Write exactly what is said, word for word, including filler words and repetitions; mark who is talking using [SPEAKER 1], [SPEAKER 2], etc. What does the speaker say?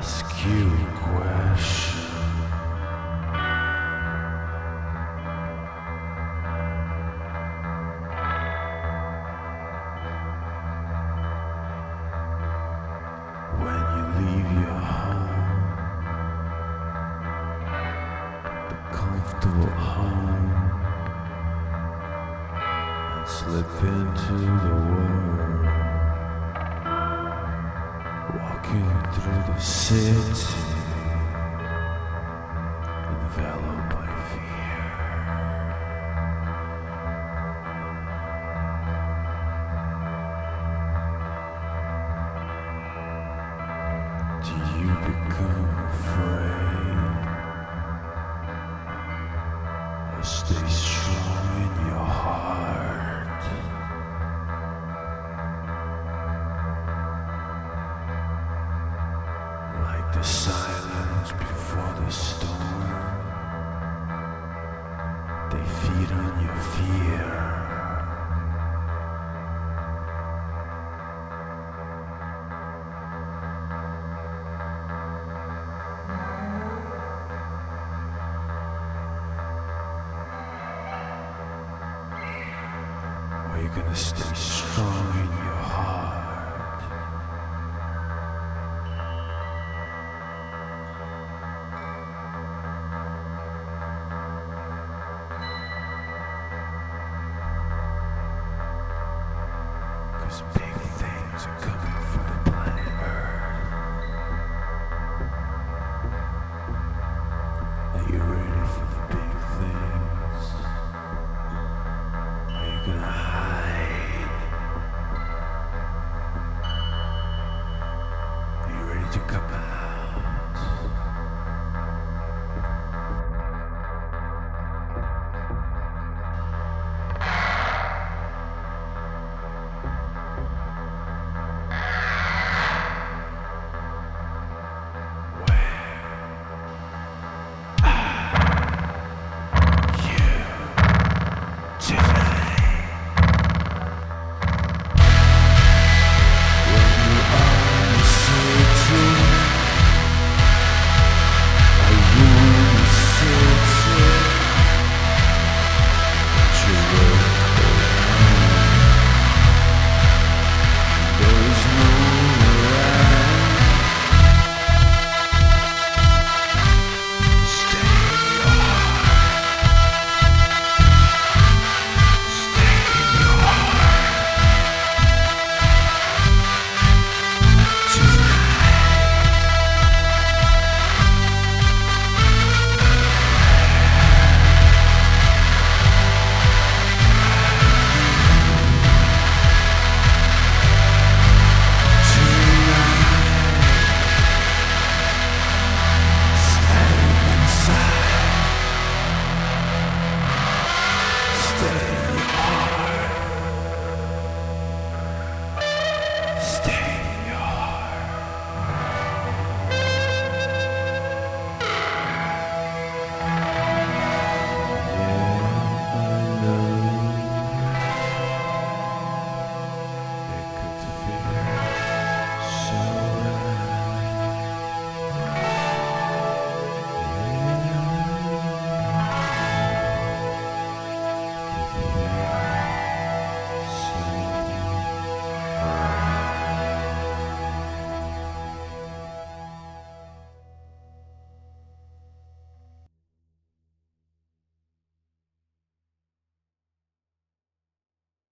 [SPEAKER 1] ask you a question. When you leave your home, the comfortable home, and slip into the world, walking through the city, enveloped by fear. Do you become afraid, or stay strong in your heart? Like the silence before the storm, they feed on your fear. Or you're gonna stay strong in your heart. Cause big things are coming for the planet Earth. Are you ready for the big things? Are you gonna hide? Are you ready to come out?